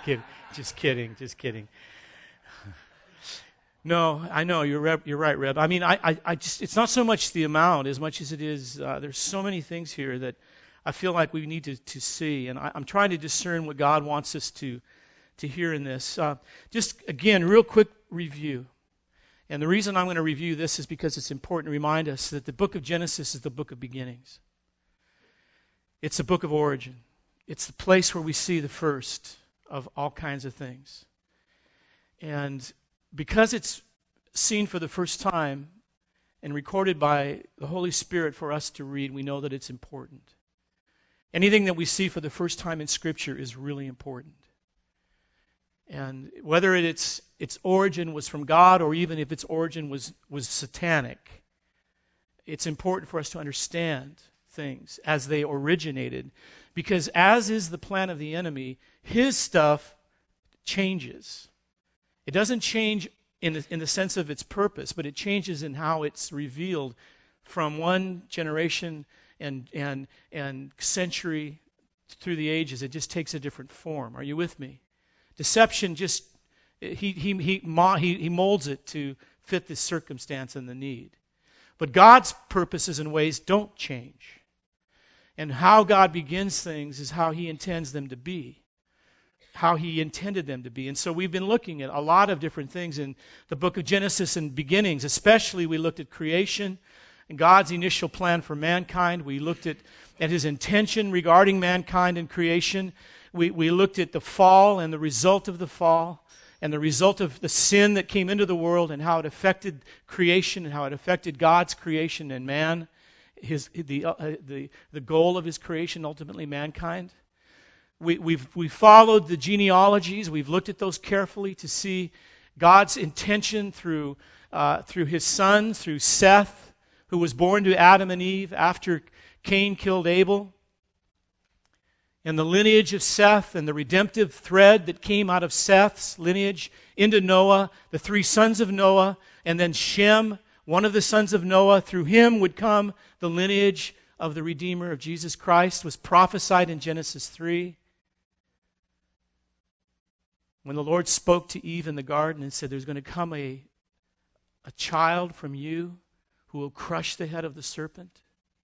kidding. Just kidding. Just kidding. No, I know you're right, Reb. I mean, I just it's not so much the amount as much as it is. There's so many things here that I feel like we need to see, and I'm trying to discern what God wants us to hear in this. Just again, real quick review. And the reason I'm going to review this is because it's important to remind us that the book of Genesis is the book of beginnings. It's a book of origin. It's the place where we see the first of all kinds of things. And because it's seen for the first time and recorded by the Holy Spirit for us to read, we know that it's important. Anything that we see for the first time in Scripture is really important. And whether its origin was from God or even if its origin was satanic, it's important for us to understand things as they originated. Because as is the plan of the enemy, his stuff changes. It doesn't change in the sense of its purpose, but it changes in how it's revealed from one generation and century through the ages. It just takes a different form. Are you with me? Deception just, he molds it to fit the circumstance and the need. But God's purposes and ways don't change. And how God begins things is how he intends them to be. How he intended them to be. And so we've been looking at a lot of different things in the book of Genesis and beginnings. Especially we looked at creation and God's initial plan for mankind. We looked at his intention regarding mankind and creation. We looked at the fall and the result of the fall and the result of the sin that came into the world and how it affected creation and how it affected God's creation and man, the goal of his creation, ultimately mankind. We followed the genealogies. We've looked at those carefully to see God's intention through his son, through Seth, who was born to Adam and Eve after Cain killed Abel. And the lineage of Seth and the redemptive thread that came out of Seth's lineage into Noah, the three sons of Noah, and then Shem, one of the sons of Noah. Through him would come the lineage of the Redeemer of Jesus Christ, was prophesied in Genesis 3. When the Lord spoke to Eve in the garden and said, there's going to come a child from you who will crush the head of the serpent.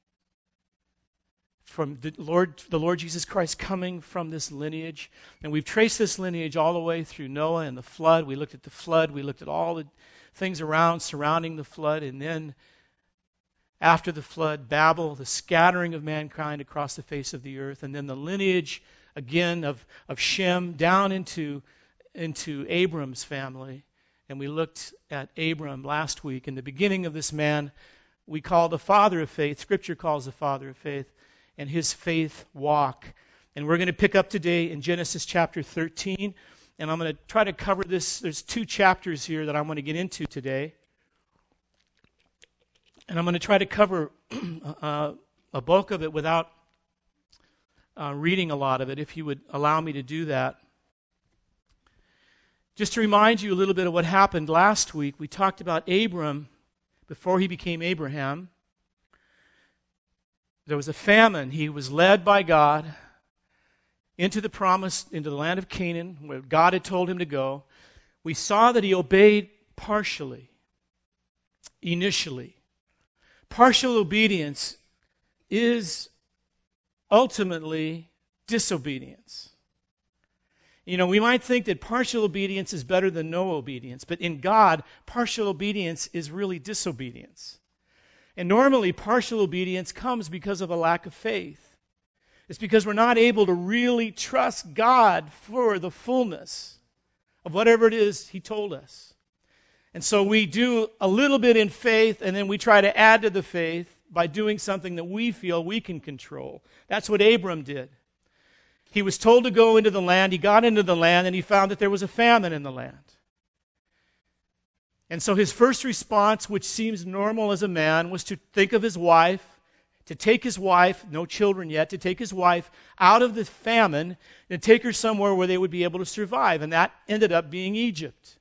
From the Lord Jesus Christ coming from this lineage. And we've traced this lineage all the way through Noah and the flood. We looked at the flood. We looked at all the things surrounding the flood. And then after the flood, Babel, the scattering of mankind across the face of the earth. And then the lineage, again, of Shem down into Abram's family. And we looked at Abram last week. And the beginning of this man we call the father of faith. Scripture calls the father of faith. And his faith walk. And we're going to pick up today in Genesis chapter 13. And I'm going to try to cover this. There's 2 chapters here that I want to get into today. And I'm going to try to cover a bulk of it without reading a lot of it, if you would allow me to do that. Just to remind you a little bit of what happened last week, we talked about Abram before he became Abraham. There was a famine. He was led by God into the land of Canaan, where God had told him to go. We saw that he obeyed partially, initially. Partial obedience is ultimately disobedience. You know, we might think that partial obedience is better than no obedience, but in God, partial obedience is really disobedience. And normally, partial obedience comes because of a lack of faith. It's because we're not able to really trust God for the fullness of whatever it is He told us. And so we do a little bit in faith, and then we try to add to the faith by doing something that we feel we can control. That's what Abram did. He was told to go into the land. He got into the land, and he found that there was a famine in the land. And so his first response, which seems normal as a man, was to think of his wife, to take his wife, no children yet, to take his wife out of the famine and take her somewhere where they would be able to survive. And that ended up being Egypt.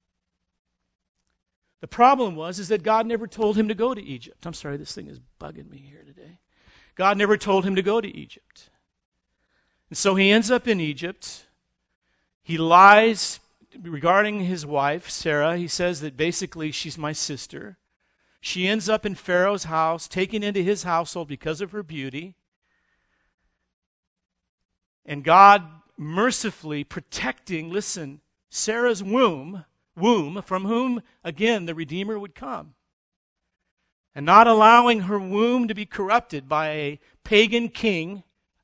The problem is that God never told him to go to Egypt. I'm sorry, this thing is bugging me here today. God never told him to go to Egypt. And so he ends up in Egypt. He lies regarding his wife, Sarah. He says that basically she's my sister. She ends up in Pharaoh's house, taken into his household because of her beauty. And God mercifully protecting, listen, Sarah's womb from whom, again, the Redeemer would come. And not allowing her womb to be corrupted by a pagan king.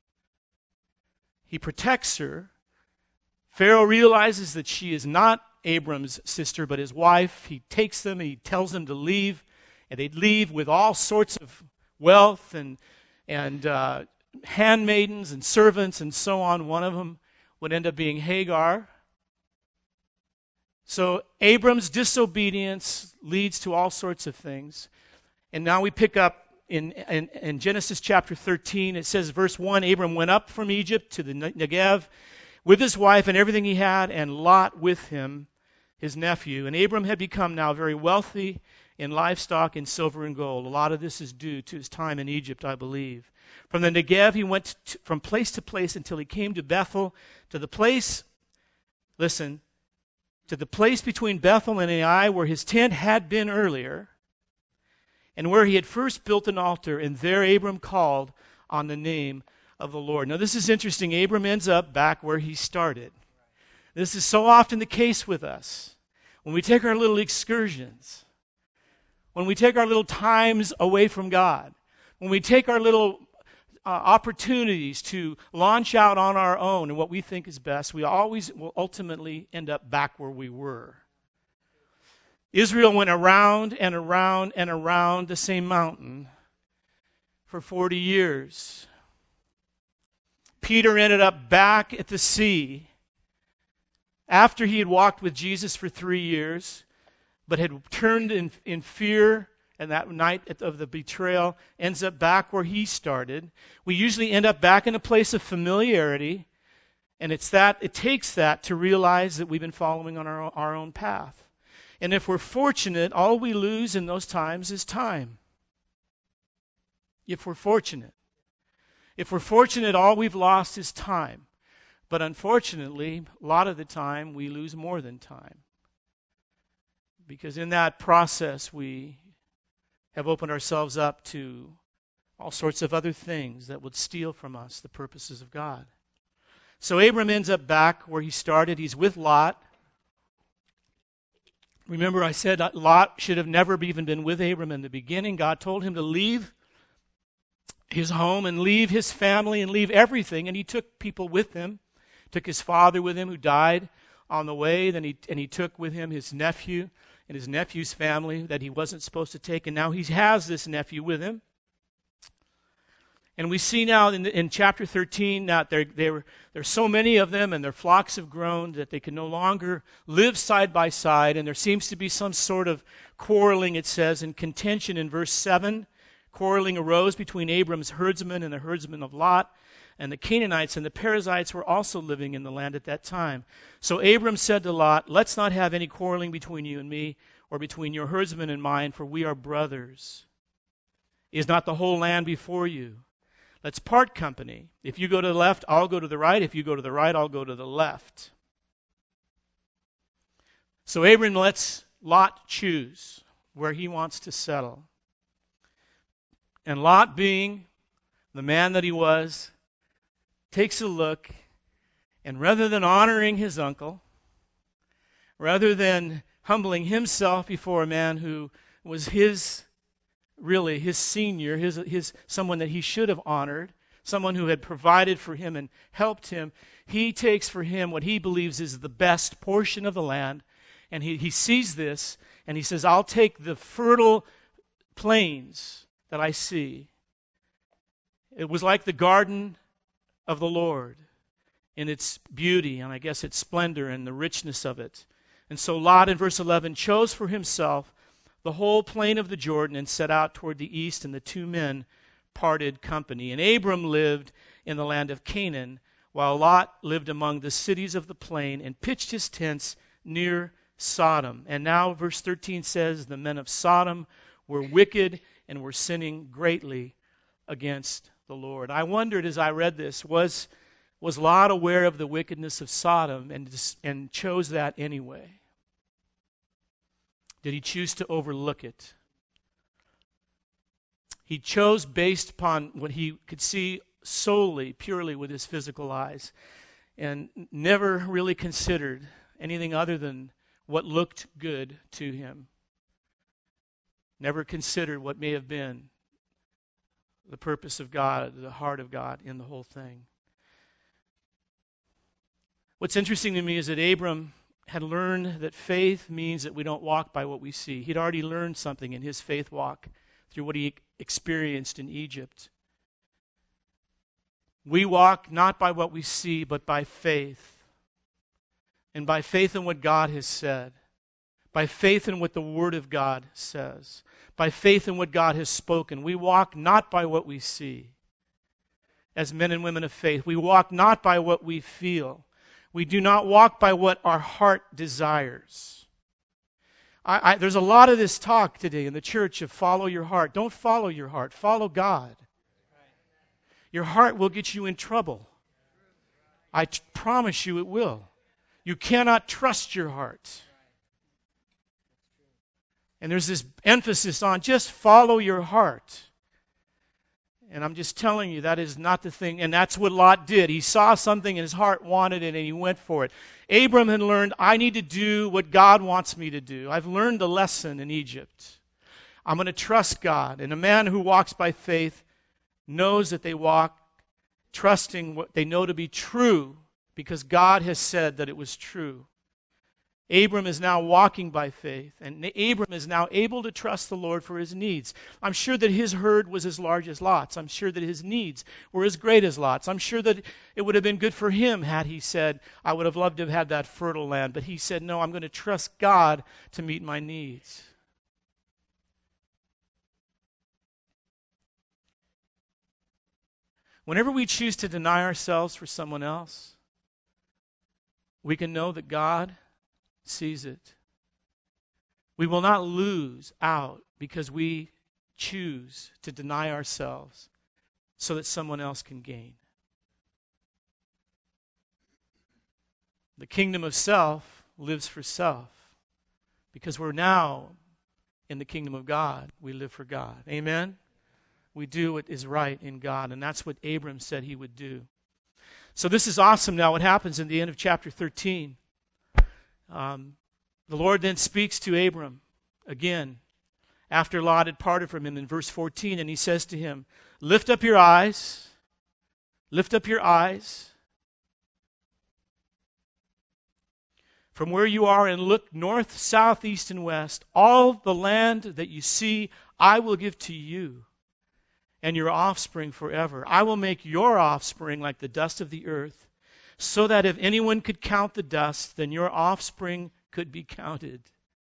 He protects her. Pharaoh realizes that she is not Abram's sister, but his wife. He takes them, he tells them to leave, and they leave with all sorts of wealth and handmaidens and servants and so on. One of them would end up being Hagar. So Abram's disobedience leads to all sorts of things. And now we pick up in Genesis chapter 13. It says, verse 1, Abram went up from Egypt to the Negev with his wife and everything he had, and Lot with him, his nephew. And Abram had become now very wealthy in livestock, in silver and gold. A lot of this is due to his time in Egypt, I believe. From the Negev, he went from place to place until he came to Bethel, to the place, listen, to the place between Bethel and Ai where his tent had been earlier, and where he had first built an altar, and there Abram called on the name of the Lord. Now this is interesting. Abram ends up back where he started. This is so often the case with us. When we take our little excursions, when we take our little times away from God, when we take our little opportunities to launch out on our own and what we think is best, we always will ultimately end up back where we were. Israel went around and around and around the same mountain for 40 years. Peter ended up back at the sea after he had walked with Jesus for 3 years, but had turned in fear, and that night of the betrayal ends up back where he started. We usually end up back in a place of familiarity, and it takes that to realize that we've been following on our own path. And if we're fortunate, all we lose in those times is time. If we're fortunate. If we're fortunate, all we've lost is time. But unfortunately, a lot of the time, we lose more than time. Because in that process, we have opened ourselves up to all sorts of other things that would steal from us the purposes of God. So Abram ends up back where he started. He's with Lot. Remember, I said Lot should have never even been with Abram in the beginning. God told him to leave his home and leave his family and leave everything, and he took people with him. Took his father with him who died on the way, and he took with him his nephew and his nephew's family that he wasn't supposed to take, and now he has this nephew with him. And we see now in chapter 13 that there's so many of them, and their flocks have grown that they can no longer live side by side, and there seems to be some sort of quarreling, it says, and contention in verse 7. Quarreling arose between Abram's herdsmen and the herdsmen of Lot, and the Canaanites and the Perizzites were also living in the land at that time. So Abram said to Lot, "Let's not have any quarreling between you and me, or between your herdsmen and mine, for we are brothers. Is not the whole land before you? Let's part company. If you go to the left, I'll go to the right. If you go to the right, I'll go to the left." So Abram lets Lot choose where he wants to settle. And Lot, being the man that he was, takes a look, and rather than honoring his uncle, rather than humbling himself before a man who was his senior, his someone that he should have honored, someone who had provided for him and helped him, he takes for him what he believes is the best portion of the land, and he sees this, and he says, "I'll take the fertile plains that I see." It was like the garden of the Lord in its beauty and I guess its splendor and the richness of it. And so Lot in verse 11 chose for himself the whole plain of the Jordan and set out toward the east, and the two men parted company. And Abram lived in the land of Canaan, while Lot lived among the cities of the plain and pitched his tents near Sodom. And now verse 13 says, the men of Sodom were wicked and were sinning greatly against the Lord. I wondered as I read this, was Was Lot aware of the wickedness of Sodom and chose that anyway? Did he choose to overlook it? He chose based upon what he could see solely, purely with his physical eyes, and never really considered anything other than what looked good to him. Never considered what may have been the purpose of God, the heart of God in the whole thing. What's interesting to me is that Abram had learned that faith means that we don't walk by what we see. He'd already learned something in his faith walk through what he experienced in Egypt. We walk not by what we see, but by faith. And by faith in what God has said. By faith in what the Word of God says. By faith in what God has spoken. We walk not by what we see. As men and women of faith, we walk not by what we feel. We do not walk by what our heart desires. There's a lot of this talk today in the church of follow your heart. Don't follow your heart. Follow God. Your heart will get you in trouble. I promise you it will. You cannot trust your heart. And there's this emphasis on just follow your heart. And I'm just telling you, that is not the thing. And that's what Lot did. He saw something and his heart wanted it and he went for it. Abram had learned, I need to do what God wants me to do. I've learned a lesson in Egypt. I'm going to trust God. And a man who walks by faith knows that they walk trusting what they know to be true because God has said that it was true. Abram is now walking by faith, and Abram is now able to trust the Lord for his needs. I'm sure that his herd was as large as Lot's. I'm sure that his needs were as great as Lot's. I'm sure that it would have been good for him had he said, I would have loved to have had that fertile land. But he said, no, I'm going to trust God to meet my needs. Whenever we choose to deny ourselves for someone else, we can know that God sees it. We will not lose out because we choose to deny ourselves so that someone else can gain. The kingdom of self lives for self. Because we're now in the kingdom of God, we live for God. Amen? We do what is right in God, and that's what Abram said he would do. So this is awesome now. What happens in the end of chapter 13? The Lord then speaks to Abram again after Lot had parted from him in verse 14, and he says to him, lift up your eyes, from where you are and look north, south, east, and west. All the land that you see, I will give to you and your offspring forever. I will make your offspring like the dust of the earth, so that if anyone could count the dust, then your offspring could be counted.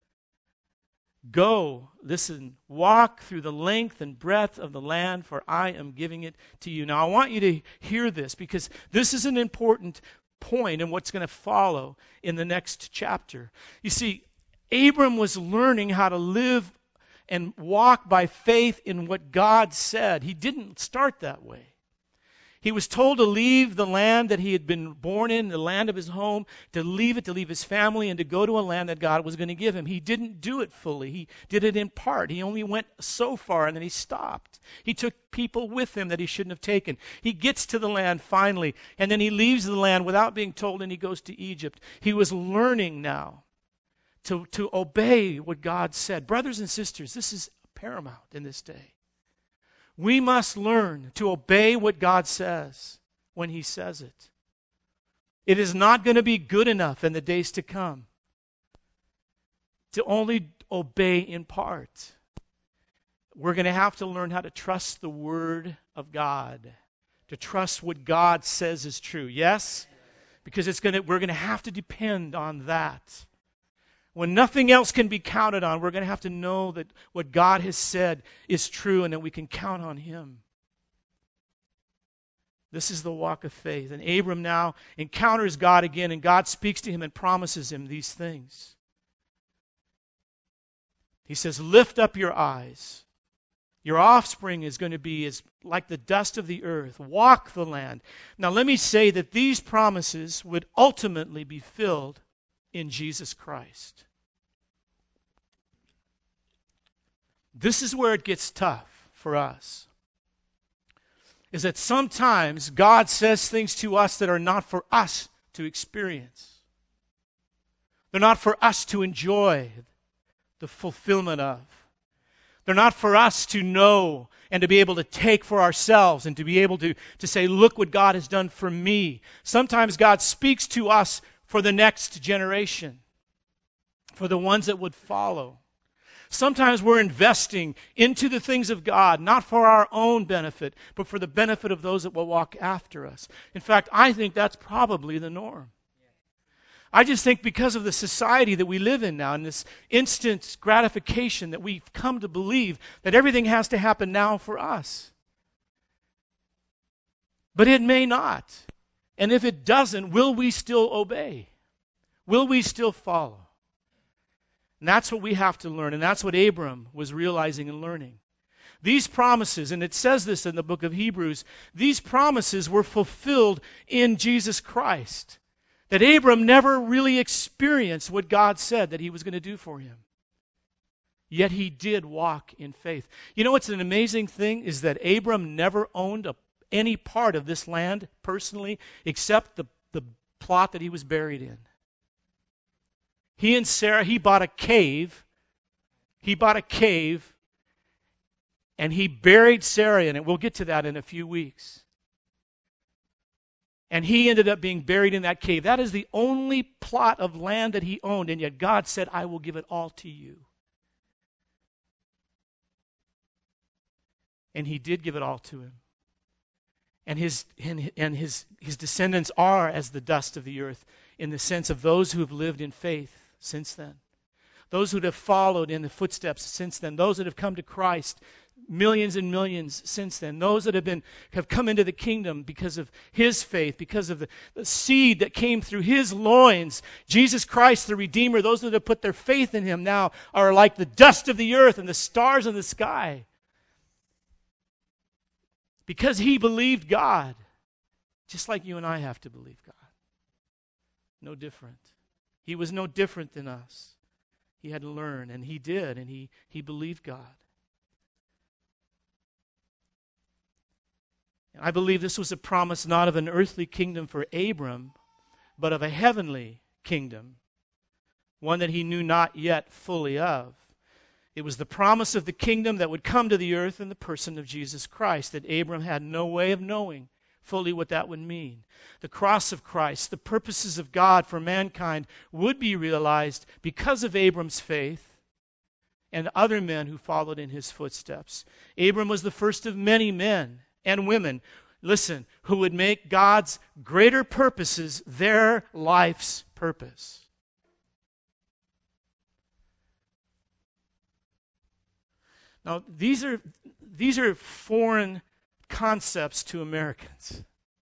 Go, listen, walk through the length and breadth of the land, for I am giving it to you. Now, I want you to hear this, because this is an important point in what's going to follow in the next chapter. You see, Abram was learning how to live and walk by faith in what God said. He didn't start that way. He was told to leave the land that he had been born in, the land of his home, to leave his family, and to go to a land that God was going to give him. He didn't do it fully. He did it in part. He only went so far, and then he stopped. He took people with him that he shouldn't have taken. He gets to the land finally, and then he leaves the land without being told, and he goes to Egypt. He was learning now to obey what God said. Brothers and sisters, this is paramount in this day. We must learn to obey what God says when He says it. It is not going to be good enough in the days to come to only obey in part. We're going to have to learn how to trust the Word of God, to trust what God says is true. Yes? Because we're going to have to depend on that. When nothing else can be counted on, we're going to have to know that what God has said is true and that we can count on Him. This is the walk of faith. And Abram now encounters God again, and God speaks to him and promises him these things. He says, lift up your eyes. Your offspring is going to be as like the dust of the earth. Walk the land. Now let me say that these promises would ultimately be filled in Jesus Christ. This is where it gets tough for us. Is that sometimes God says things to us that are not for us to experience. They're not for us to enjoy the fulfillment of. They're not for us to know and to be able to take for ourselves and to be able to say, look what God has done for me. Sometimes God speaks to us for the next generation, for the ones that would follow. Sometimes we're investing into the things of God, not for our own benefit, but for the benefit of those that will walk after us. In fact, I think that's probably the norm. I just think because of the society that we live in now and this instant gratification that we've come to believe that everything has to happen now for us. But it may not. And if it doesn't, will we still obey? Will we still follow? And that's what we have to learn, and that's what Abram was realizing and learning. These promises, and it says this in the book of Hebrews, these promises were fulfilled in Jesus Christ. That Abram never really experienced what God said that he was going to do for him. Yet he did walk in faith. You know what's an amazing thing is that Abram never owned any part of this land personally except the plot that he was buried in. He and Sarah, he bought a cave. And he buried Sarah in it. We'll get to that in a few weeks. And he ended up being buried in that cave. That is the only plot of land that he owned, and yet God said, I will give it all to you. And he did give it all to him. And his descendants are as the dust of the earth in the sense of those who have lived in faith since then. Those who have followed in the footsteps since then. Those that have come to Christ, millions and millions since then. Those that have come into the kingdom because of his faith, because of the seed that came through his loins. Jesus Christ, the Redeemer, those that have put their faith in him now are like the dust of the earth and the stars in the sky. Because he believed God, just like you and I have to believe God. No different. He was no different than us. He had to learn, and he did, and he believed God. And I believe this was a promise not of an earthly kingdom for Abram, but of a heavenly kingdom, one that he knew not yet fully of. It was the promise of the kingdom that would come to the earth in the person of Jesus Christ, that Abram had no way of knowing fully what that would mean. The cross of Christ, the purposes of God for mankind would be realized because of Abram's faith and other men who followed in his footsteps. Abram was the first of many men and women, listen, who would make God's greater purposes their life's purpose. Now, these are foreign concepts to Americans.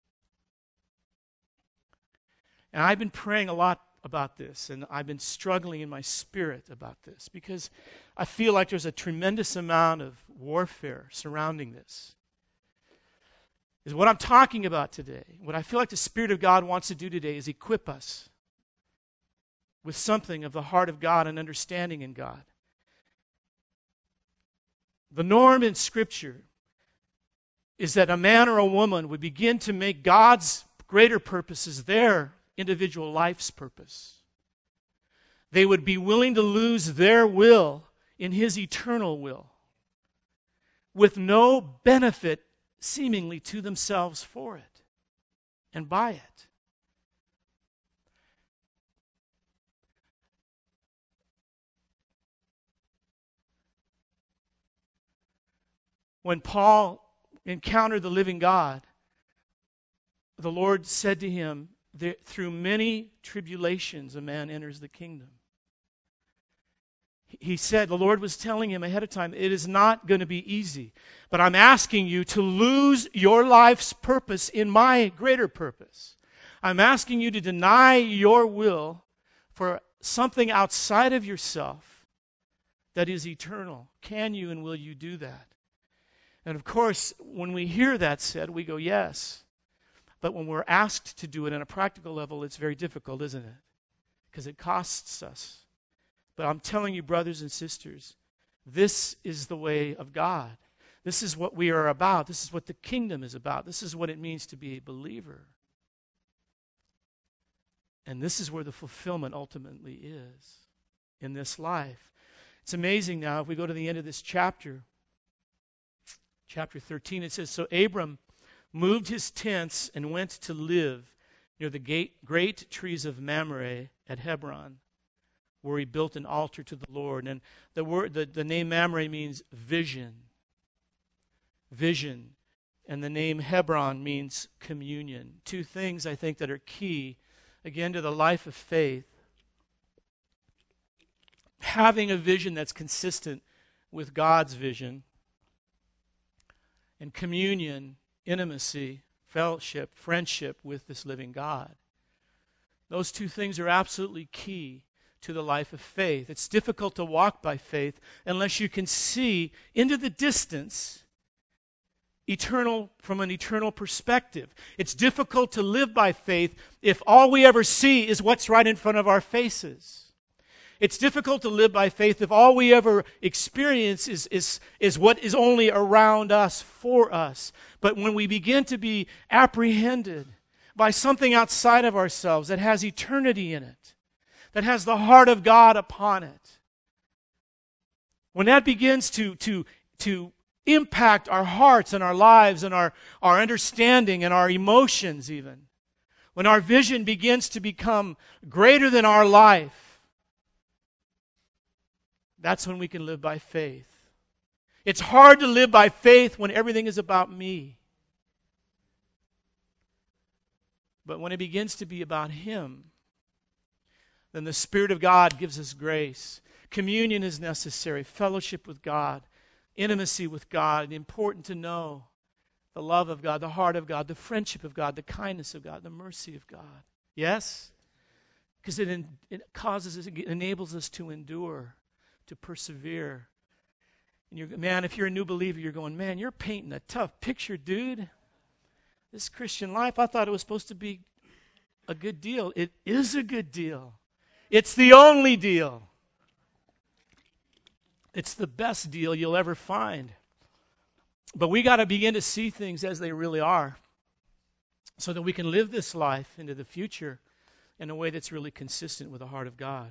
And I've been praying a lot about this, and I've been struggling in my spirit about this because I feel like there's a tremendous amount of warfare surrounding this. Is what I'm talking about today, what I feel like the Spirit of God wants to do today is equip us with something of the heart of God and understanding in God. The norm in Scripture is that a man or a woman would begin to make God's greater purposes their individual life's purpose. They would be willing to lose their will in his eternal will with no benefit seemingly to themselves for it and by it. When Paul encountered the living God, the Lord said to him, through many tribulations a man enters the kingdom. He said, the Lord was telling him ahead of time, it is not going to be easy, but I'm asking you to lose your life's purpose in my greater purpose. I'm asking you to deny your will for something outside of yourself that is eternal. Can you and will you do that? And of course, when we hear that said, we go, yes. But when we're asked to do it on a practical level, it's very difficult, isn't it? Because it costs us. But I'm telling you, brothers and sisters, this is the way of God. This is what we are about. This is what the kingdom is about. This is what it means to be a believer. And this is where the fulfillment ultimately is in this life. It's amazing now, if we go to the end of this chapter 13, it says, so Abram moved his tents and went to live near the great trees of Mamre at Hebron, where he built an altar to the Lord. And the name Mamre means vision. Vision. And the name Hebron means communion. Two things I think that are key, again, to the life of faith. Having a vision that's consistent with God's vision. And communion, intimacy, fellowship, friendship with this living God. Those two things are absolutely key to the life of faith. It's difficult to walk by faith unless you can see into the distance from an eternal perspective. It's difficult to live by faith if all we ever see is what's right in front of our faces. It's difficult to live by faith if all we ever experience is what is only around us, for us. But when we begin to be apprehended by something outside of ourselves that has eternity in it, that has the heart of God upon it, when that begins to impact our hearts and our lives and our understanding and our emotions even, when our vision begins to become greater than our life, that's when we can live by faith. It's hard to live by faith when everything is about me. But when it begins to be about Him, then the Spirit of God gives us grace. Communion is necessary, fellowship with God, intimacy with God. It's important to know the love of God, the heart of God, the friendship of God, the kindness of God, the mercy of God. Yes? Because it enables us to endure, to persevere. And man, if you're a new believer, you're going, man, you're painting a tough picture, dude. This Christian life, I thought it was supposed to be a good deal. It is a good deal. It's the only deal. It's the best deal you'll ever find. But we got to begin to see things as they really are so that we can live this life into the future in a way that's really consistent with the heart of God.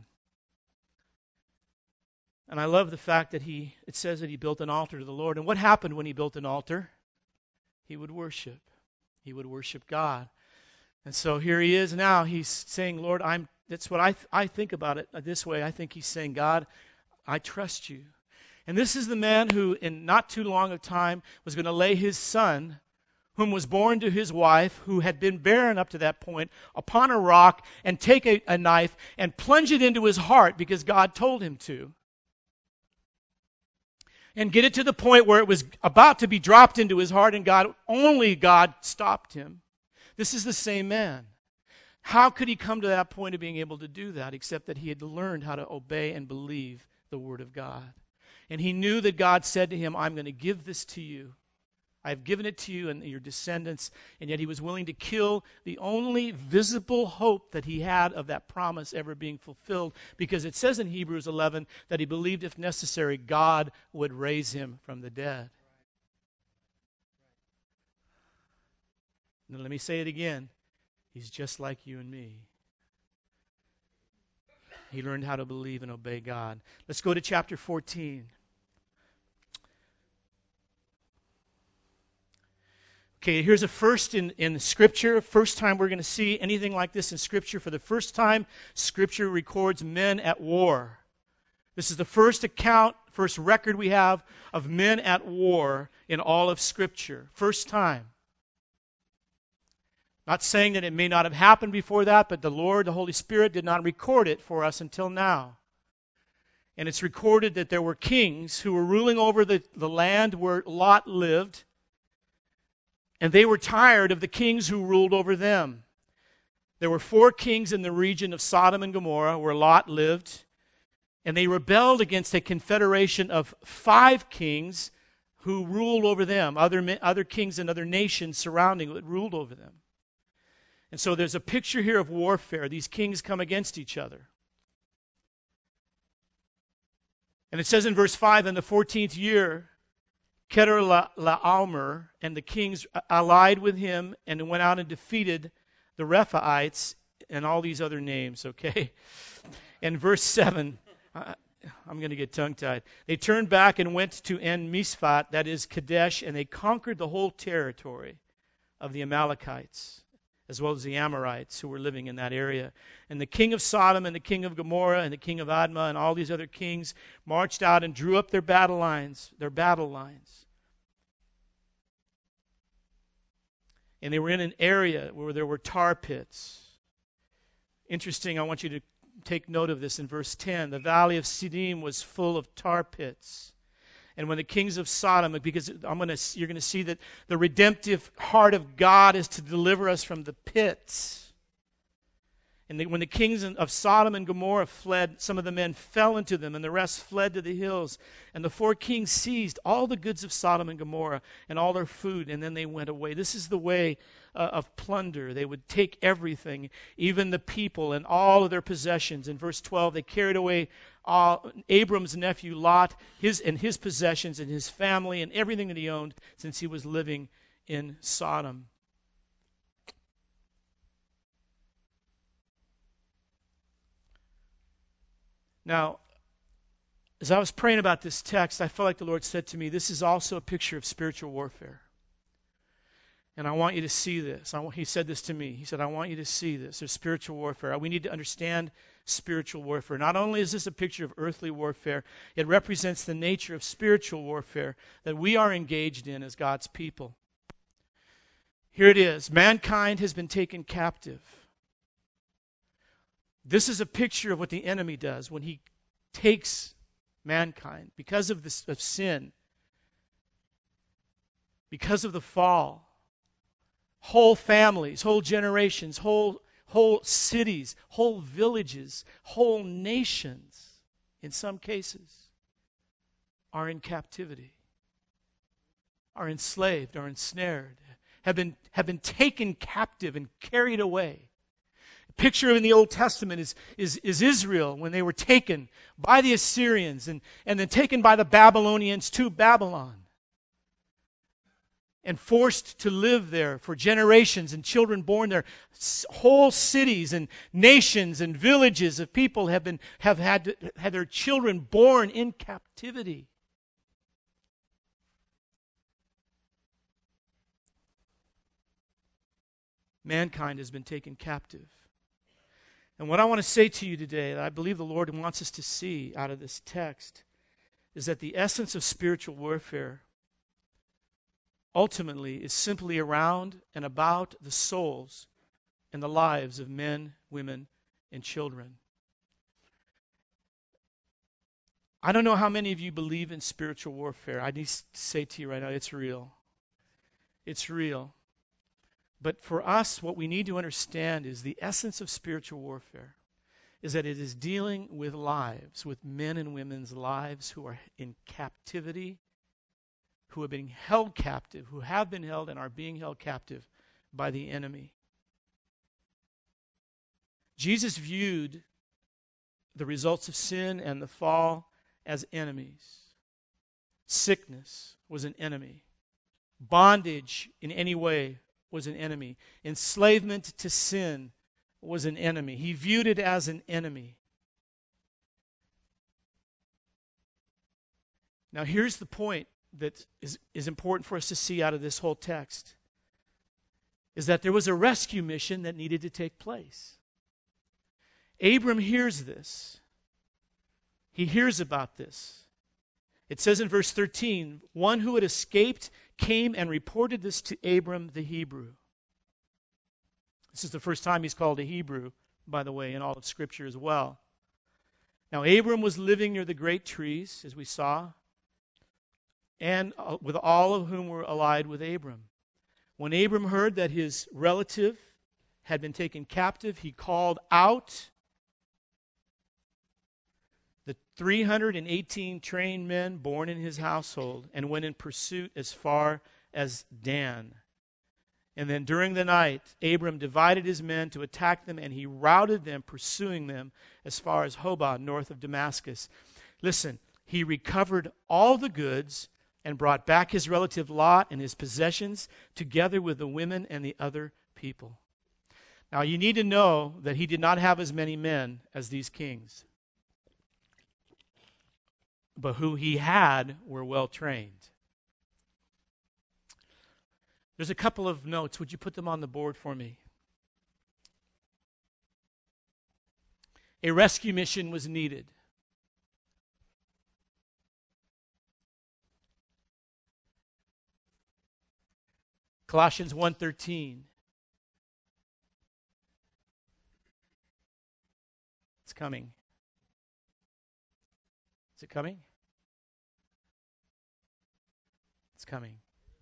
And I love the fact that it says that he built an altar to the Lord. And what happened when he built an altar? He would worship. He would worship God. And so here he is now. He's saying, Lord, that's what I think about it this way. I think he's saying, God, I trust you. And this is the man who, in not too long a time, was going to lay his son, whom was born to his wife, who had been barren up to that point, upon a rock and take a knife and plunge it into his heart because God told him to. And get it to the point where it was about to be dropped into his heart, and only God stopped him. This is the same man. How could he come to that point of being able to do that except that he had learned how to obey and believe the Word of God? And he knew that God said to him, I'm going to give this to you. I've given it to you and your descendants. And yet he was willing to kill the only visible hope that he had of that promise ever being fulfilled, because it says in Hebrews 11 that he believed, if necessary, God would raise him from the dead. Now let me say it again. He's just like you and me. He learned how to believe and obey God. Let's go to chapter 14. Okay, here's a first in Scripture. First time we're going to see anything like this in Scripture. For the first time, Scripture records men at war. This is the first record we have of men at war in all of Scripture. First time. Not saying that it may not have happened before that, but the Lord, the Holy Spirit, did not record it for us until now. And it's recorded that there were kings who were ruling over the land where Lot lived, and they were tired of the kings who ruled over them. There were 4 kings in the region of Sodom and Gomorrah where Lot lived, and they rebelled against a confederation of 5 kings, who ruled over them, other kings and other nations surrounding that ruled over them. And so there's a picture here of warfare. These kings come against each other. And it says in verse 5, in the 14th year, Chedorlaomer and the kings allied with him and went out and defeated the Rephaites and all these other names, okay? And verse 7, I'm going to get tongue-tied. They turned back and went to En-Mishpat, that is Kadesh, and they conquered the whole territory of the Amalekites, as well as the Amorites who were living in that area. And the king of Sodom and the king of Gomorrah and the king of Admah and all these other kings marched out and drew up their battle lines. And they were in an area where there were tar pits. Interesting, I want you to take note of this in verse 10. The valley of Siddim was full of tar pits. And when the kings of Sodom, because you're going to see that the redemptive heart of God is to deliver us from the pits. And when the kings of Sodom and Gomorrah fled, some of the men fell into them, and the rest fled to the hills. And the 4 kings seized all the goods of Sodom and Gomorrah and all their food, and then they went away. This is the way of plunder. They would take everything, even the people and all of their possessions. In verse 12, they carried away Abram's nephew Lot, his possessions and his family and everything that he owned, since he was living in Sodom. Now, as I was praying about this text, I felt like the Lord said to me, this is also a picture of spiritual warfare. And I want you to see this. He said this to me. He said, I want you to see this. There's spiritual warfare. We need to understand spiritual warfare. Not only is this a picture of earthly warfare, it represents the nature of spiritual warfare that we are engaged in as God's people. Here it is. Mankind has been taken captive. This is a picture of what the enemy does when he takes mankind because of sin, because of the fall. Whole families, whole generations, whole cities, whole villages, whole nations, in some cases, are in captivity, are enslaved, are ensnared, have been taken captive and carried away. A picture in the Old Testament is Israel when they were taken by the Assyrians and then taken by the Babylonians to Babylon and forced to live there for generations, and children born there. Whole cities and nations and villages of people have had their children born in captivity. Mankind has been taken captive. And what I want to say to you today, that I believe the Lord wants us to see out of this text, is that the essence of spiritual warfare ultimately is simply around and about the souls and the lives of men, women, and children. I don't know how many of you believe in spiritual warfare. I need to say to you right now, it's real. It's real. But for us, what we need to understand is the essence of spiritual warfare is that it is dealing with lives, with men and women's lives who are in captivity, who have been held captive, who have been held and are being held captive by the enemy. Jesus viewed the results of sin and the fall as enemies. Sickness was an enemy. Bondage in any way was an enemy. Enslavement to sin was an enemy. He viewed it as an enemy. Now here's the point that is important for us to see out of this whole text, is that there was a rescue mission that needed to take place. Abram hears this. He hears about this. It says in verse 13, one who had escaped came and reported this to Abram the Hebrew. This is the first time he's called a Hebrew, by the way, in all of Scripture as well. Now, Abram was living near the great trees, as we saw, and with all of whom were allied with Abram. When Abram heard that his relative had been taken captive, he called out the 318 trained men born in his household and went in pursuit as far as Dan. And then during the night, Abram divided his men to attack them, and he routed them, pursuing them as far as Hobah, north of Damascus. Listen, he recovered all the goods and brought back his relative Lot and his possessions, together with the women and the other people. Now, you need to know that he did not have as many men as these kings, but who he had were well trained. There's a couple of notes. Would you put them on the board for me? A rescue mission was needed. Colossians 1:13. It's coming. Is it coming? It's coming.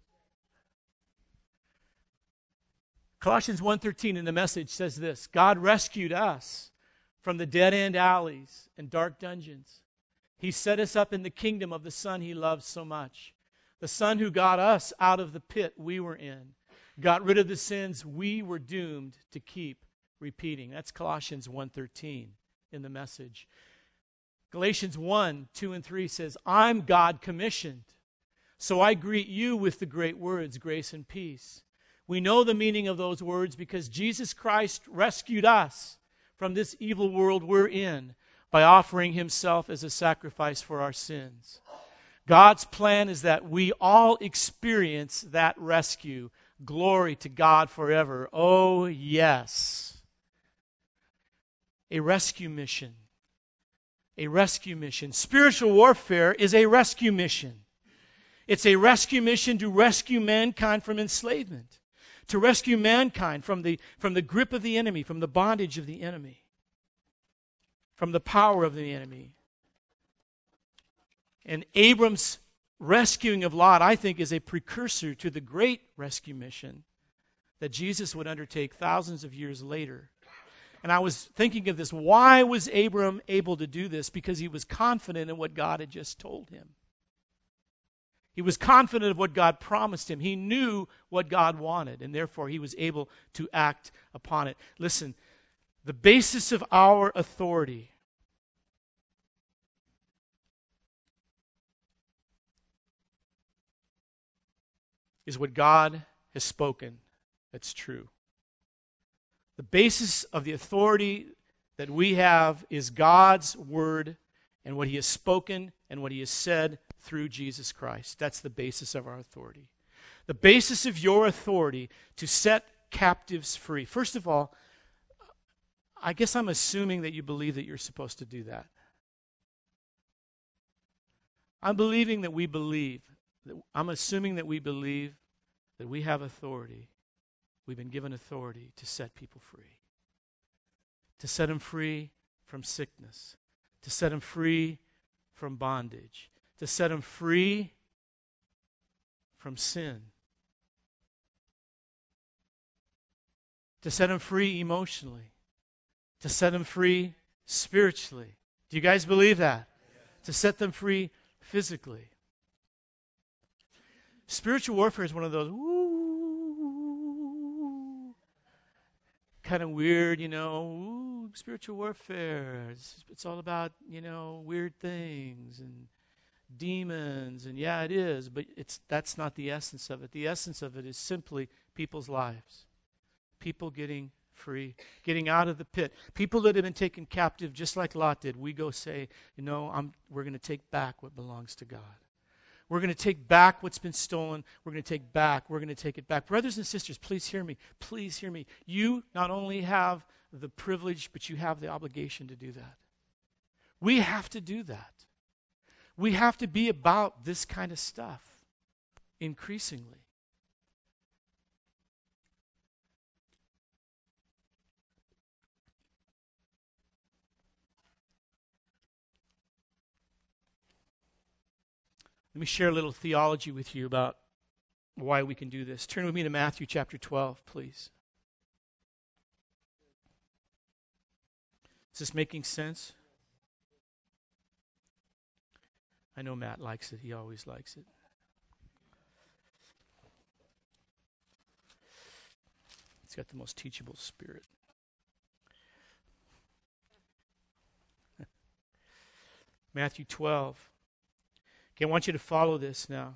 Colossians 1:13 in the Message says this: God rescued us from the dead-end alleys and dark dungeons. He set us up in the kingdom of the Son he loves so much. The Son who got us out of the pit we were in, got rid of the sins we were doomed to keep repeating. That's Colossians 1:13 in the Message. Galatians 1:2 and 3 says, I'm God commissioned, so I greet you with the great words, grace and peace. We know the meaning of those words because Jesus Christ rescued us from this evil world we're in by offering himself as a sacrifice for our sins. God's plan is that we all experience that rescue. Glory to God forever. Oh, yes. A rescue mission. A rescue mission. Spiritual warfare is a rescue mission. It's a rescue mission to rescue mankind from enslavement, to rescue mankind from the grip of the enemy, from the bondage of the enemy, from the power of the enemy. And Abram's rescuing of Lot, I think, is a precursor to the great rescue mission that Jesus would undertake thousands of years later. And I was thinking of this. Why was Abram able to do this? Because he was confident in what God had just told him. He was confident of what God promised him. He knew what God wanted, and therefore he was able to act upon it. Listen, the basis of our authority is what God has spoken that's true. The basis of the authority that we have is God's word and what he has spoken and what he has said through Jesus Christ. That's the basis of our authority. The basis of your authority to set captives free. First of all, I guess I'm assuming that you believe that you're supposed to do that. I'm assuming that we believe that we have authority. We've been given authority to set people free. To set them free from sickness. To set them free from bondage. To set them free from sin. To set them free emotionally. To set them free spiritually. Do you guys believe that? Yes. To set them free physically. Spiritual warfare is one of those kind of weird, spiritual warfare. It's all about, weird things and demons. And yeah, it is, but that's not the essence of it. The essence of it is simply people's lives. People getting free, getting out of the pit. People that have been taken captive just like Lot did. We go say, we're going to take back what belongs to God. We're going to take back what's been stolen. We're going to take it back. Brothers and sisters, please hear me. Please hear me. You not only have the privilege, but you have the obligation to do that. We have to do that. We have to be about this kind of stuff increasingly. Let me share a little theology with you about why we can do this. Turn with me to Matthew chapter 12, please. Is this making sense? I know Matt likes it. He always likes it. He's got the most teachable spirit. Matthew 12. Okay, I want you to follow this now.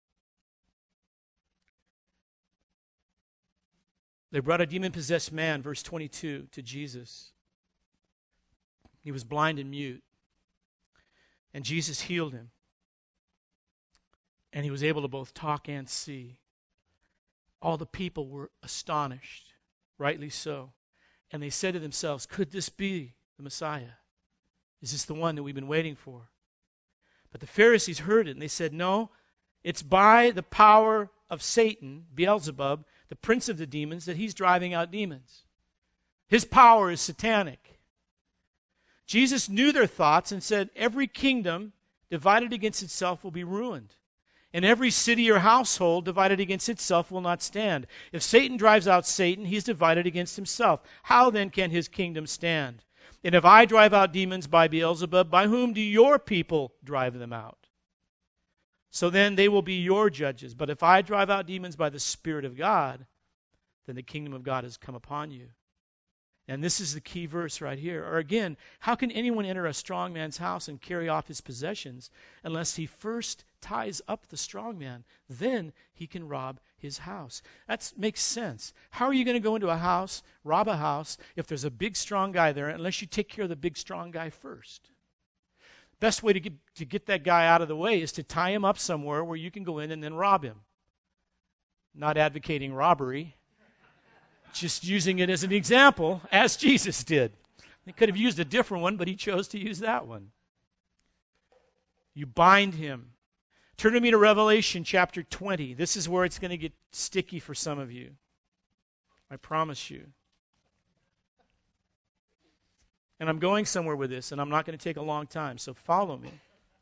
They brought a demon-possessed man, verse 22, to Jesus. He was blind and mute. And Jesus healed him. And he was able to both talk and see. All the people were astonished, rightly so. And they said to themselves, could this be the Messiah? Is this the one that we've been waiting for? But the Pharisees heard it, and they said, no, it's by the power of Satan, Beelzebub, the prince of the demons, that he's driving out demons. His power is satanic. Jesus knew their thoughts and said, every kingdom divided against itself will be ruined. And every city or household divided against itself will not stand. If Satan drives out Satan, he's divided against himself. How then can his kingdom stand? And if I drive out demons by Beelzebub, by whom do your people drive them out? So then they will be your judges. But if I drive out demons by the Spirit of God, then the kingdom of God has come upon you. And this is the key verse right here. Or again, how can anyone enter a strong man's house and carry off his possessions unless he first ties up the strong man? Then he can rob his house. That makes sense. How are you going to go into a house, rob a house, if there's a big, strong guy there, unless you take care of the big, strong guy first? Best way to get that guy out of the way is to tie him up somewhere where you can go in and then rob him. Not advocating robbery, just using it as an example, as Jesus did. He could have used a different one, but he chose to use that one. You bind him. Turn with me to Revelation chapter 20. This is where it's going to get sticky for some of you. I promise you. And I'm going somewhere with this, and I'm not going to take a long time, so follow me.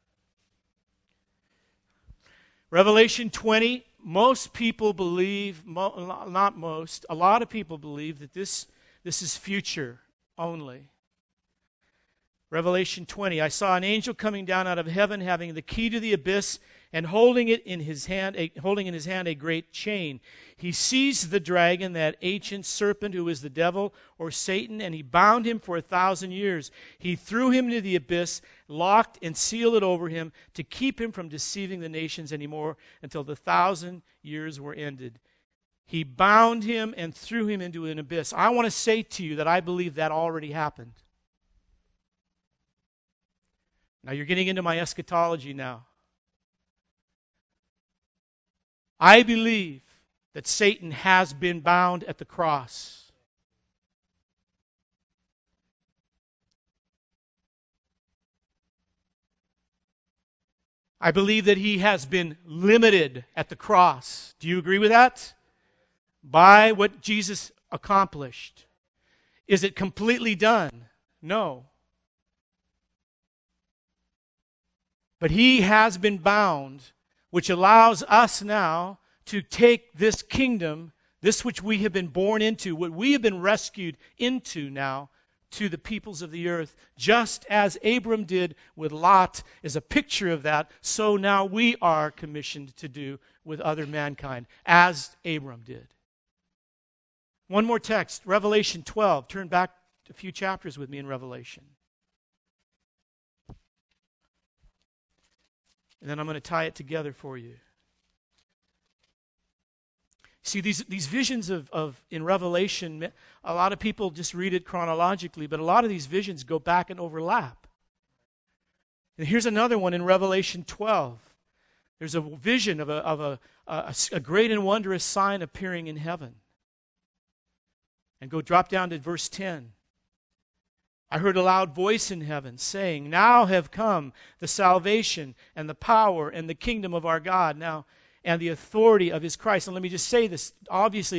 Revelation 20, most people believe, not most, a lot of people believe that this is future only. Revelation 20, I saw an angel coming down out of heaven having the key to the abyss and holding in his hand a great chain. He seized the dragon, that ancient serpent who is the devil or Satan, and he bound him for 1,000 years. He threw him into the abyss, locked and sealed it over him to keep him from deceiving the nations anymore until the 1,000 years were ended. He bound him and threw him into an abyss. I want to say to you that I believe that already happened. Now you're getting into my eschatology now. I believe that Satan has been bound at the cross. I believe that he has been limited at the cross. Do you agree with that? By what Jesus accomplished. Is it completely done? No. But he has been bound, which allows us now to take this kingdom, this which we have been born into, what we have been rescued into now, to the peoples of the earth. Just as Abram did with Lot is a picture of that, so now we are commissioned to do with other mankind, as Abram did. One more text, Revelation 12. Turn back a few chapters with me in Revelation. And then I'm going to tie it together for you. See, these visions of in Revelation, a lot of people just read it chronologically, but a lot of these visions go back and overlap. And here's another one in Revelation 12. There's a vision of a great and wondrous sign appearing in heaven. And go drop down to verse 10. I heard a loud voice in heaven saying, now have come the salvation and the power and the kingdom of our God now and the authority of his Christ. And let me just say this. Obviously,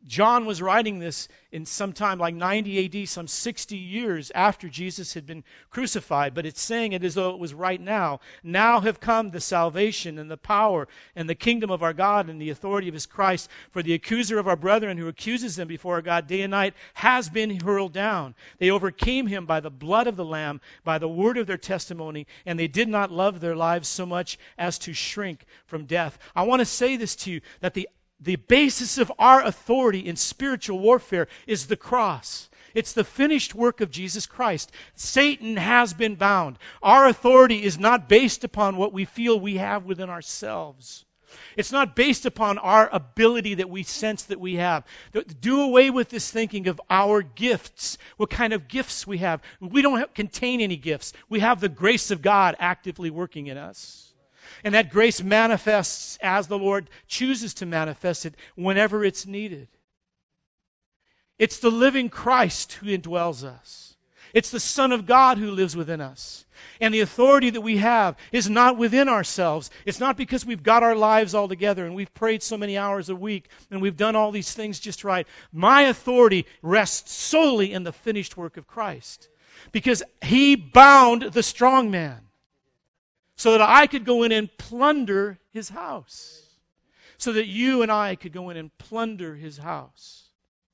John was writing this in sometime like 90 AD, some 60 years after Jesus had been crucified, but it's saying it as though it was right now. Now have come the salvation and the power and the kingdom of our God and the authority of his Christ. For the accuser of our brethren who accuses them before our God day and night has been hurled down. They overcame him by the blood of the Lamb, by the word of their testimony, and they did not love their lives so much as to shrink from death. I want to say this to you, that the basis of our authority in spiritual warfare is the cross. It's the finished work of Jesus Christ. Satan has been bound. Our authority is not based upon what we feel we have within ourselves. It's not based upon our ability that we sense that we have. Do away with this thinking of our gifts, what kind of gifts we have. We don't contain any gifts. We have the grace of God actively working in us. And that grace manifests as the Lord chooses to manifest it whenever it's needed. It's the living Christ who indwells us. It's the Son of God who lives within us. And the authority that we have is not within ourselves. It's not because we've got our lives all together and we've prayed so many hours a week and we've done all these things just right. My authority rests solely in the finished work of Christ. Because he bound the strong man, so that I could go in and plunder his house. So that you and I could go in and plunder his house.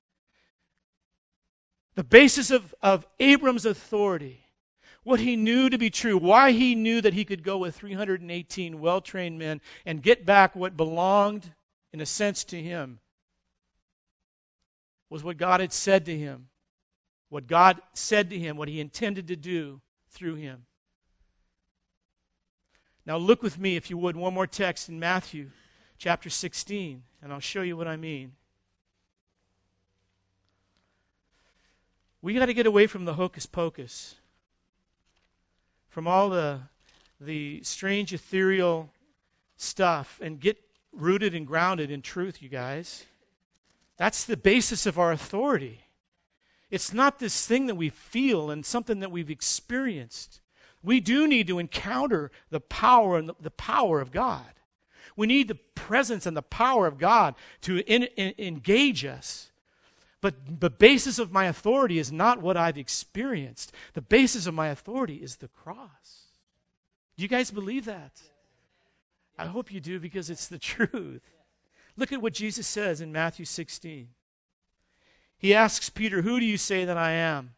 The basis of Abram's authority, what he knew to be true, why he knew that he could go with 318 well-trained men and get back what belonged, in a sense, to him, was what God had said to him. What God said to him, what he intended to do through him. Now look with me, if you would, one more text in Matthew chapter 16, and I'll show you what I mean. We got to get away from the hocus pocus, from all the strange ethereal stuff, and get rooted and grounded in truth, you guys. That's the basis of our authority. It's not this thing that we feel and something that we've experienced. We do need to encounter the power and the power of God. We need the presence and the power of God to engage us. But the basis of my authority is not what I've experienced. The basis of my authority is the cross. Do you guys believe that? I hope you do, because it's the truth. Look at what Jesus says in Matthew 16. He asks Peter, "Who do you say that I am?"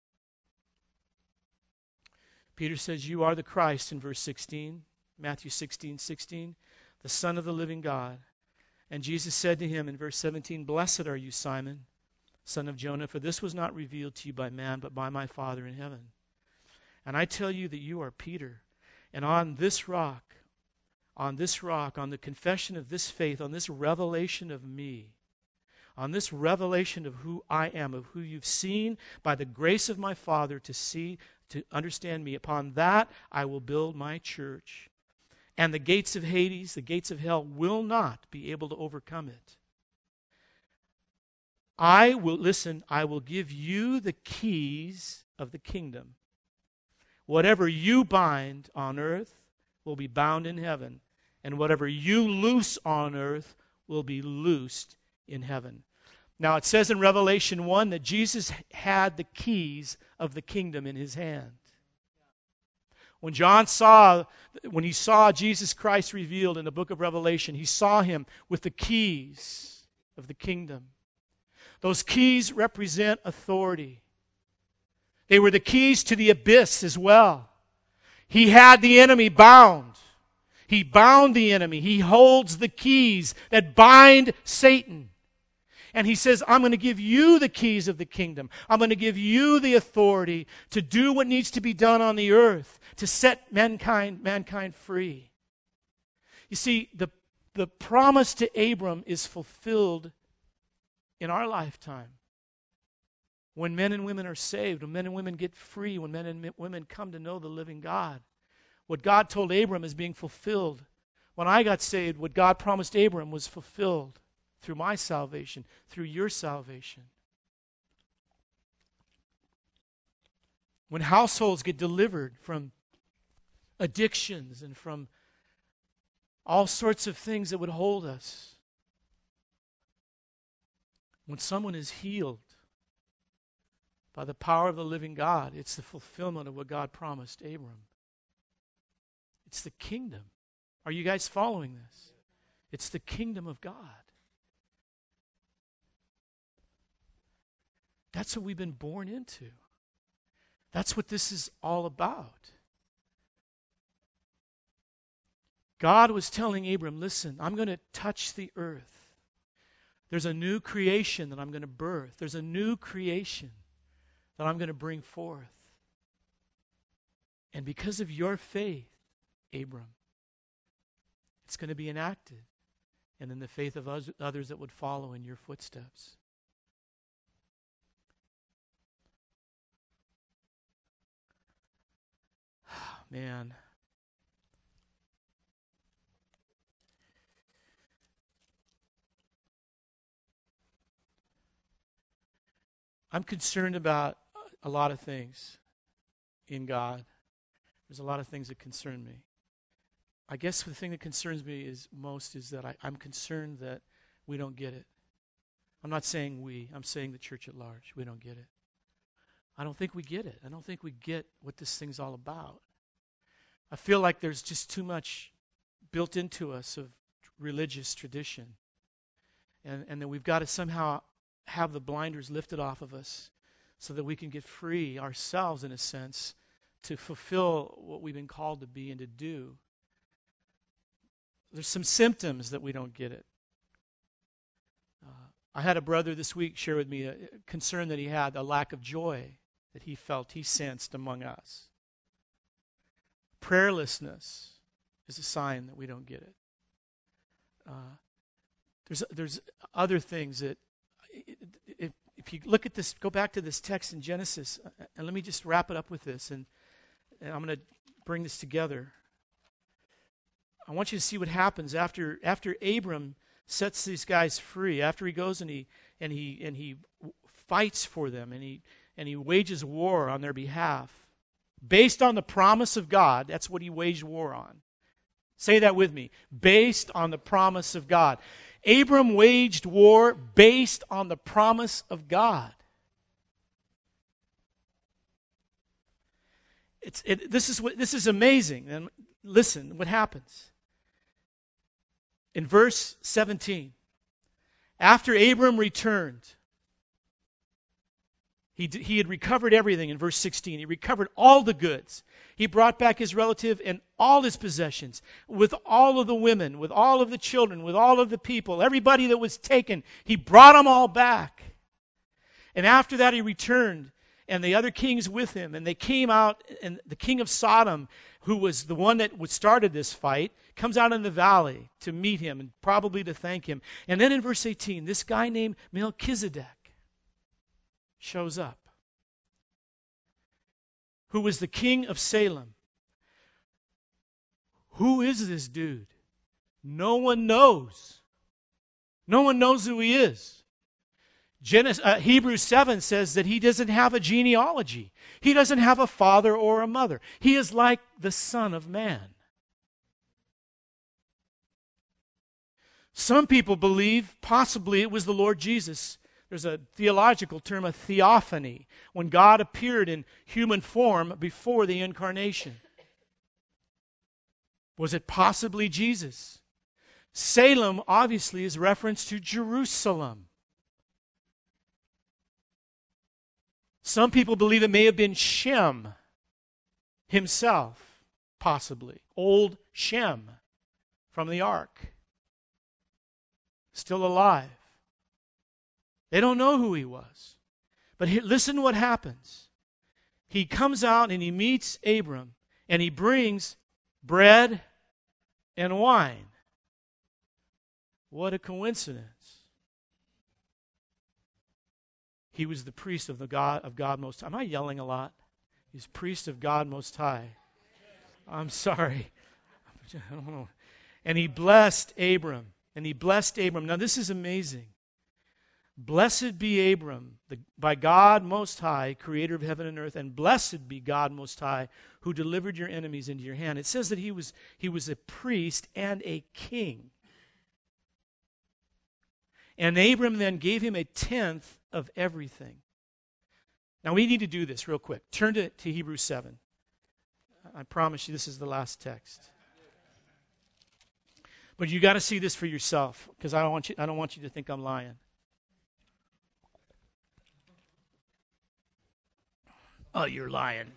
Peter says, "You are the Christ," in verse 16, Matthew 16:16, "the Son of the living God." And Jesus said to him in verse 17, "Blessed are you, Simon, son of Jonah, for this was not revealed to you by man, but by my Father in heaven. And I tell you that you are Peter, and on this rock, on the confession of this faith, on this revelation of me, on this revelation of who I am, of who you've seen by the grace of my Father to see, to understand me, upon that I will build my church. And the gates of Hades, the gates of hell, will not be able to overcome it. I will give you the keys of the kingdom. Whatever you bind on earth will be bound in heaven, and whatever you loose on earth will be loosed in heaven." Now it says in Revelation 1 that Jesus had the keys of the kingdom in his hand. When he saw Jesus Christ revealed in the book of Revelation, he saw him with the keys of the kingdom. Those keys represent authority. They were the keys to the abyss as well. He had the enemy bound. He bound the enemy. He holds the keys that bind Satan. And he says, "I'm going to give you the keys of the kingdom. I'm going to give you the authority to do what needs to be done on the earth, to set mankind free." You see, the promise to Abram is fulfilled in our lifetime. When men and women are saved, when men and women get free, when men and women come to know the living God. What God told Abram is being fulfilled. When I got saved, what God promised Abram was fulfilled through my salvation, through your salvation. When households get delivered from addictions and from all sorts of things that would hold us, When someone is healed by the power of the living God, it's the fulfillment of what God promised Abram. It's the kingdom. Are you guys following this? It's the kingdom of God. That's what we've been born into. That's what this is all about. God was telling Abram, listen, I'm going to touch the earth. There's a new creation that I'm going to birth. There's a new creation that I'm going to bring forth. And because of your faith, Abram, it's going to be enacted. And then the faith of others that would follow in your footsteps. Man. I'm concerned about a lot of things in God. There's a lot of things that concern me. I guess the thing that concerns me most is that I'm concerned that we don't get it. I'm not saying we, I'm saying the church at large. We don't get it. I don't think we get it. I don't think we get what this thing's all about. I feel like there's just too much built into us of religious tradition. And that we've got to somehow have the blinders lifted off of us so that we can get free ourselves, in a sense, to fulfill what we've been called to be and to do. There's some symptoms that we don't get it. I had a brother this week share with me a concern that he had, a lack of joy that he felt, he sensed among us. Prayerlessness is a sign that we don't get it. There's other things that, if you look at this, go back to this text in Genesis, and let me just wrap it up with this, and I'm going to bring this together. I want you to see what happens after Abram sets these guys free, after he goes and he fights for them, and he wages war on their behalf. Based on the promise of God, that's what he waged war on. Say that with me. Based on the promise of God. Abram waged war based on the promise of God. This is amazing. And listen, what happens? In verse 17, after Abram returned, he had recovered everything in verse 16. He recovered all the goods. He brought back his relative and all his possessions, with all of the women, with all of the children, with all of the people, everybody that was taken. He brought them all back. And after that he returned, and the other kings with him, and they came out, and the king of Sodom, who was the one that started this fight, comes out in the valley to meet him and probably to thank him. And then in verse 18, this guy named Melchizedek shows up, who was the king of Salem. Who is this dude? No one knows. No one knows who he is. Hebrews 7 says that he doesn't have a genealogy. He doesn't have a father or a mother. He is like the Son of Man. Some people believe possibly it was the Lord Jesus. There's a theological term, a theophany, when God appeared in human form before the incarnation. Was it possibly Jesus? Salem obviously is reference to Jerusalem. Some people believe it may have been Shem himself, possibly. Old Shem from the ark. Still alive. They don't know who he was. But listen to what happens. He comes out and he meets Abram, and he brings bread and wine. What a coincidence. He was the priest of God Most High. Am I yelling a lot? He's priest of God Most High. I'm sorry. I don't know. And he blessed Abram. Now this is amazing. Blessed be Abram, by God Most High, creator of heaven and earth, and blessed be God Most High, who delivered your enemies into your hand. It says that he was a priest and a king. And Abram then gave him a tenth of everything. Now we need to do this real quick. Turn to Hebrews 7. I promise you this is the last text. But you got to see this for yourself, because I don't want you to think I'm lying. Oh, you're lying.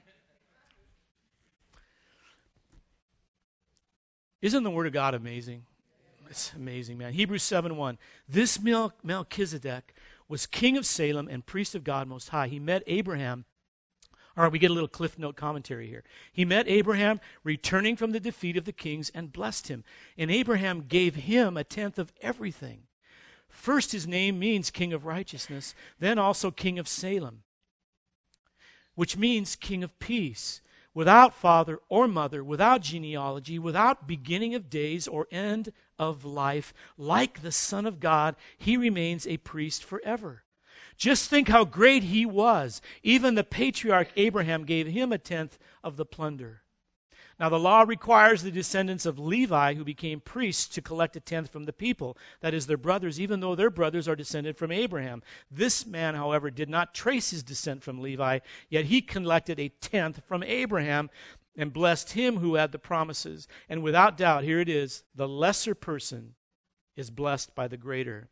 Isn't the Word of God amazing? It's amazing, man. Hebrews 7:1. This Melchizedek was king of Salem and priest of God Most High. He met Abraham. All right, we get a little Cliff Note commentary here. He met Abraham returning from the defeat of the kings and blessed him. And Abraham gave him a tenth of everything. First, his name means king of righteousness, then also king of Salem, which means king of peace, without father or mother, without genealogy, without beginning of days or end of life. Like the Son of God, he remains a priest forever. Just think how great he was. Even the patriarch Abraham gave him a tenth of the plunder. Now the law requires the descendants of Levi who became priests to collect a tenth from the people, that is their brothers, even though their brothers are descended from Abraham. This man, however, did not trace his descent from Levi, yet he collected a tenth from Abraham and blessed him who had the promises. And without doubt, here it is, the lesser person is blessed by the greater.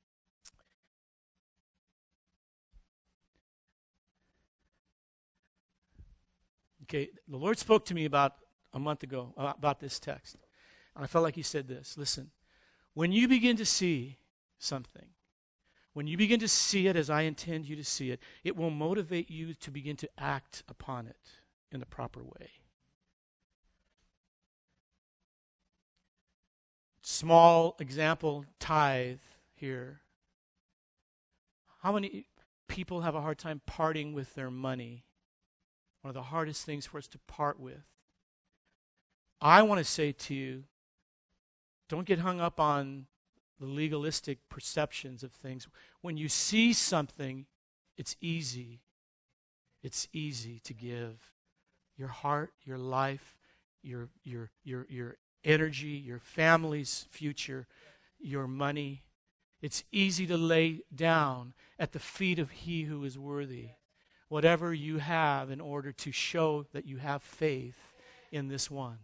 Okay, the Lord spoke to me about a month ago about this text. And I felt like he said this. Listen, when you begin to see something, when you begin to see it as I intend you to see it, it will motivate you to begin to act upon it in the proper way. Small example, tithe here. How many people have a hard time parting with their money? One of the hardest things for us to part with. I want to say to you, don't get hung up on the legalistic perceptions of things. When you see something, it's easy. It's easy to give your heart, your life, your energy, your family's future, your money. It's easy to lay down at the feet of He who is worthy whatever you have in order to show that you have faith in this one.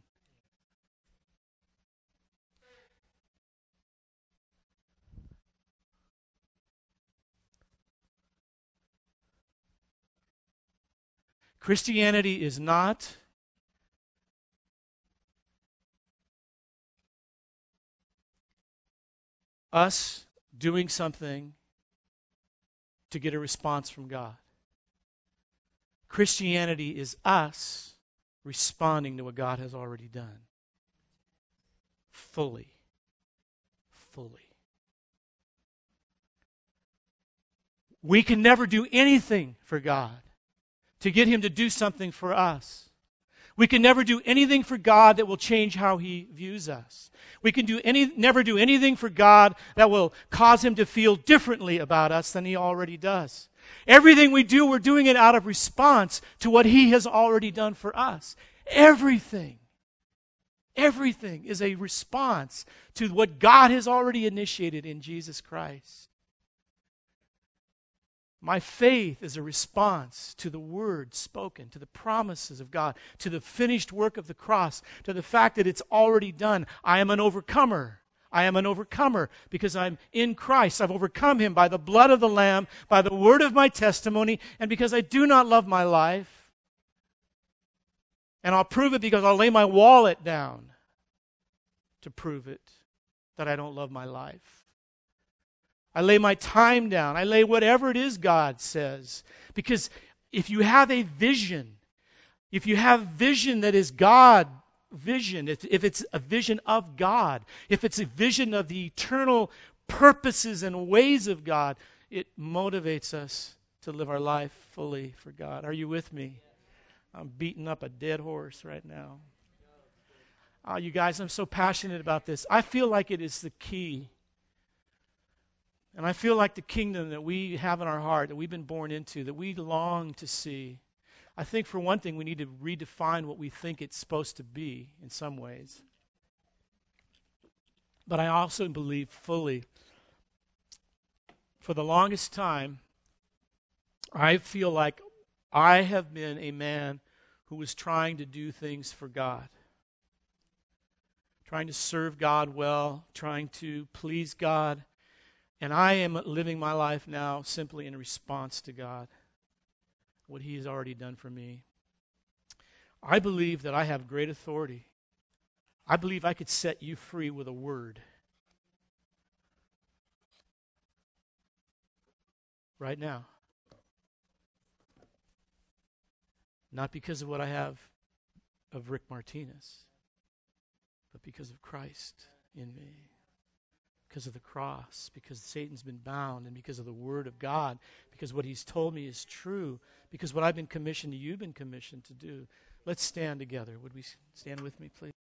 Christianity is not us doing something to get a response from God. Christianity is us responding to what God has already done. Fully. Fully. We can never do anything for God to get Him to do something for us. We can never do anything for God that will change how He views us. We can never do anything for God that will cause Him to feel differently about us than He already does. Everything we do, we're doing it out of response to what He has already done for us. Everything. Everything is a response to what God has already initiated in Jesus Christ. My faith is a response to the word spoken, to the promises of God, to the finished work of the cross, to the fact that it's already done. I am an overcomer. I am an overcomer because I'm in Christ. I've overcome Him by the blood of the Lamb, by the word of my testimony, and because I do not love my life. And I'll prove it because I'll lay my wallet down to prove it that I don't love my life. I lay my time down. I lay whatever it is God says. Because if you have a vision, if you have vision that is God vision, if it's a vision of God, if it's a vision of the eternal purposes and ways of God, it motivates us to live our life fully for God. Are you with me? I'm beating up a dead horse right now. Oh, you guys, I'm so passionate about this. I feel like it is the key. And I feel like the kingdom that we have in our heart, that we've been born into, that we long to see. I think for one thing, we need to redefine what we think it's supposed to be in some ways. But I also believe fully For the longest time, I feel like I have been a man who was trying to do things for God, trying to serve God well, trying to please God. And I am living my life now simply in response to God, what He has already done for me. I believe that I have great authority. I believe I could set you free with a word. Right now. Not because of what I have of Rick Martinez, but because of Christ in me. Because of the cross, because Satan's been bound, and because of the Word of God, because what He's told me is true, because what I've been commissioned to, you've been commissioned to do. Let's stand together. Would we stand with me, please?